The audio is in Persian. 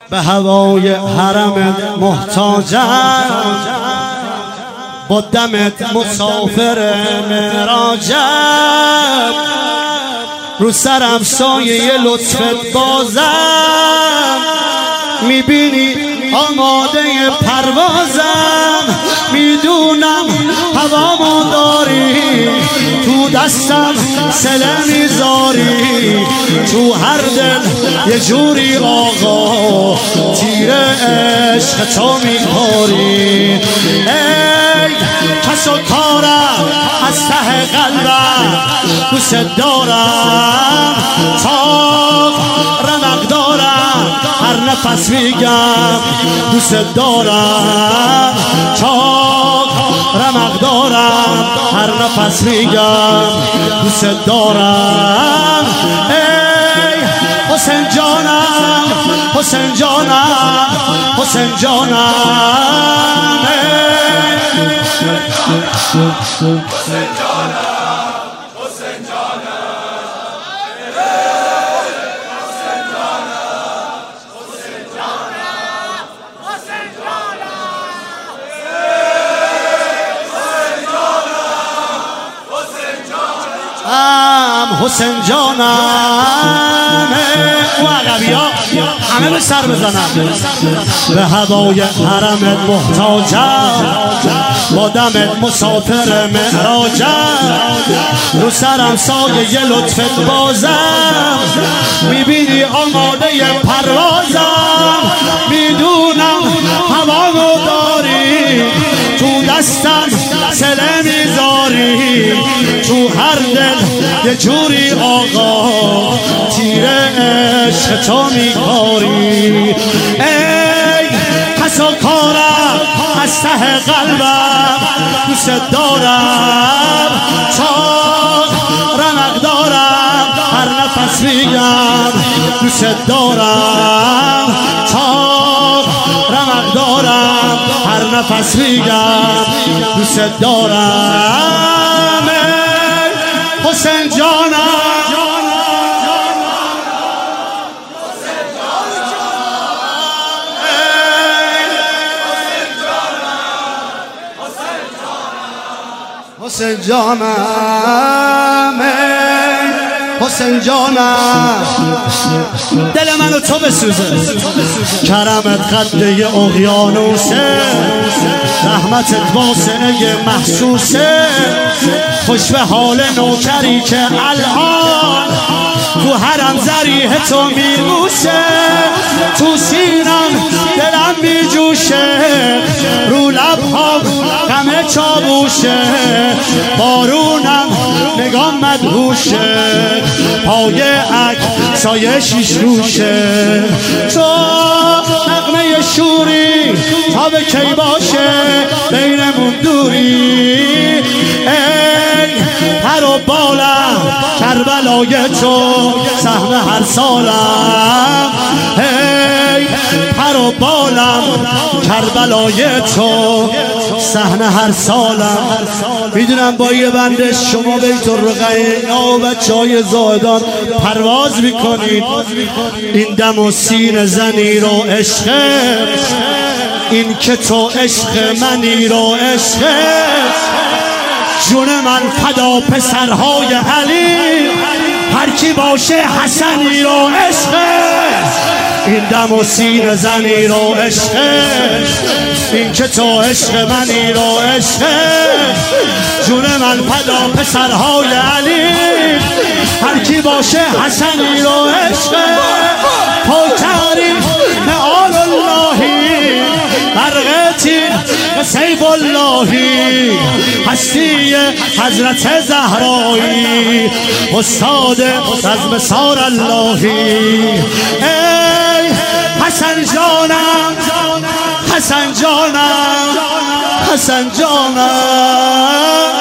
به هوای حرمت محتاجم، با دمت مسافر معراجم، رو سرم سایه لطفت بازم، میبینی آماده پروازم، میدونم هوامو داری، تو دستم سله میذاری، تو هر دل یه جوری آقا تیر عشق تو میخوری. ای کس و کارم از ته قلبم دوست دارم، تا رمق دارم هر نفس میگم دوست دارم، تا رمق دارم هر نفس میگم دوست دارم. ای حسین جانم حسین جانم حسین جانم، حسین جانم حسین جانم، او عقبی ها همه به سر بزنم. به هوای حرمت محتاجم، با دمت مسافر معراجم، رو سرم سایه لطفت بازم، میبینی آماده پروازم، میدونم هوامو داری، تو دستم سله میذاری، تو هر دل یه جوری آقا تیر عشق تو میکاری. ای کس و کارم از ته قلبم دوست دارم، تا رمق دارم هر نفس میگم دوست دارم، تا رمق دارم هر نفس میگم دوست دارم. حسین جانم حسین جانم حسین جانم، دل منو تو بسوزه، کرمت قده اقیانوسه، رحمتت واسعه محسوسه، خوش به حال نوکری که الان تو حرم ذریح تو میبوسه، تو سینم دلم میجوشه، رو لبهام غم چاووشه، بارونم نگام مدهوشه، پای عکسای شیش روشه، تو نغمه شوری تا به کی باشه بینمون دوری. ای پر و بالم کربلای تو سهم هر سالم، ای پر و بالم کربلای تو صحنه هر سالم. میدونم با یه بنده شما بیت الرقیع و بچه‌های زاهدان پرواز میکنید، این دم و سین زنی رو عشقه، این که تو عشق منی رو عشقه، جون من فدا پسرهای علی، هر کی باشه حسنی رو عشقه، این دم و سین زنی رو عشقه، این که تو عشق منی رو عشقه، جون من فدا پسرهای علی، هر کی باشه حسنی رو عشقه، پاکرین نعال اللهی برغتی سیف اللهی، هستی حضرت زهرایی، استاد رزم سار اللهی. ای حسن جانم حسن جانم حسن جانم،